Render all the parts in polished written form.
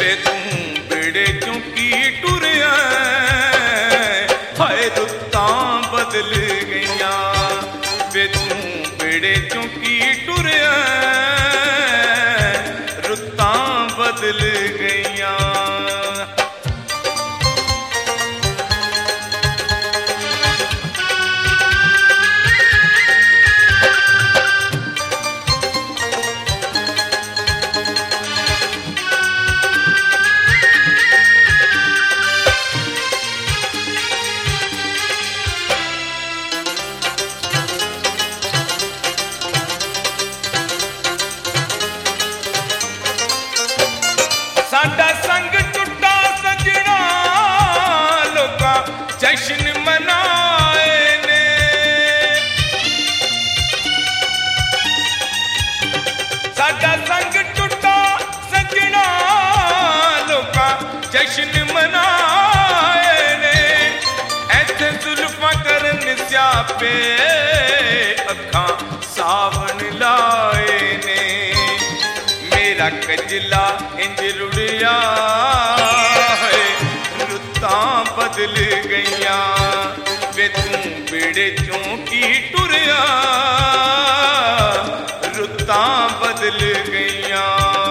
वे तू बेड़े चों की टुरिया हाय रुत्तां बदल गईयां वे तू बेड़े चों की टुरिया रुत्तां बदल गईयां। साडा संग टुटा सजना लोकां जश्न मनाए ने साडा संग टुटा सजना लोकां जश्न मनाए ने ऐथे जुल्फां करन स्यापे अखां सावन लाए ने मेरा कजला इंज रुड़िया है रुत्तां बदल गईयां वे तू बेड़े चों की टुरिया रुत्तां बदल गईयां।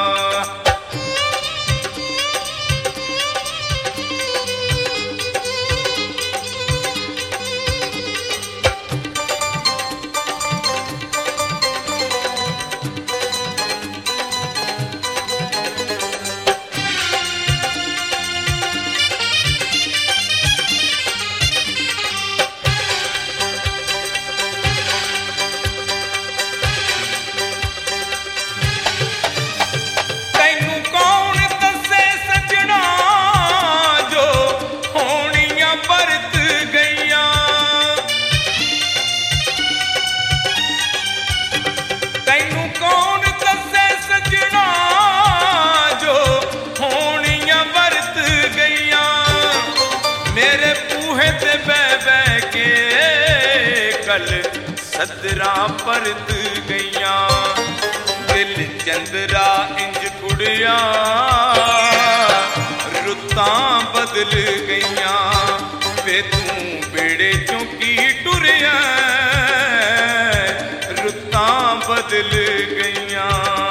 मेरे बूहे ते बह के कल सदरा परत गईयां दिल चंदरा इंज कुड़िया रुत्तां बदल गईयां वे तू बेड़े चों की टुरिया रुत्तां बदल गईयां।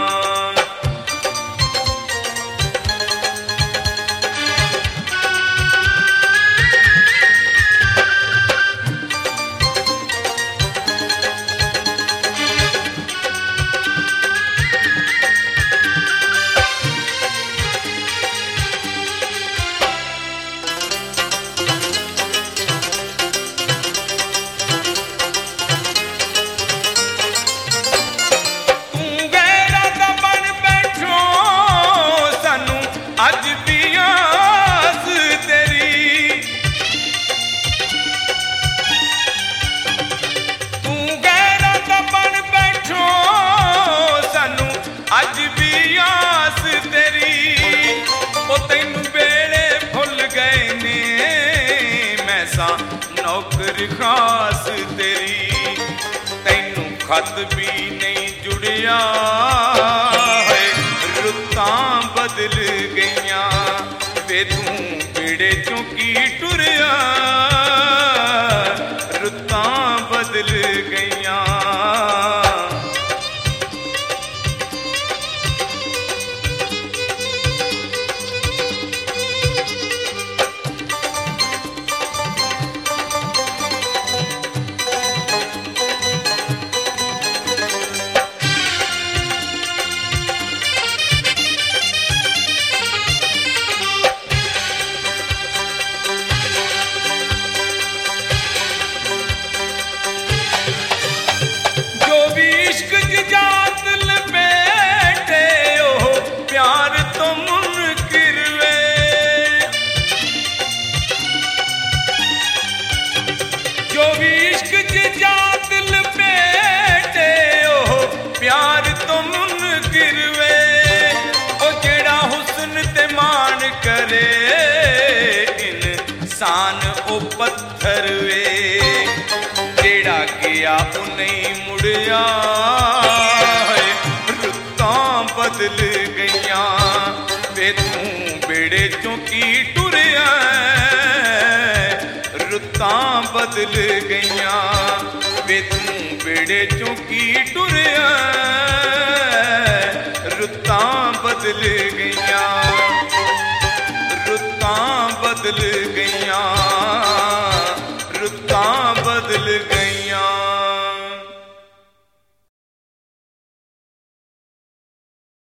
अज भी आस तेरी ओ तैनू बेड़े भुल गए ने मैं सा नौकर खास तेरी तैनू खत भी नहीं जुड़िया है रुत्तां बदल गईयां वे तू बेड़े चों की टुरिया रुत्तां बदल गईयां। करे इंसान ओ पत्थर वे जेड़ा गया वो नहीं मुड़िया रुत्तां बदल गईयां वे तू बेड़े चों की टुरिया रुतां बदल गईयां वे तू बेड़े चों की टुरिया रुतां बदल गईयां रुतां बदल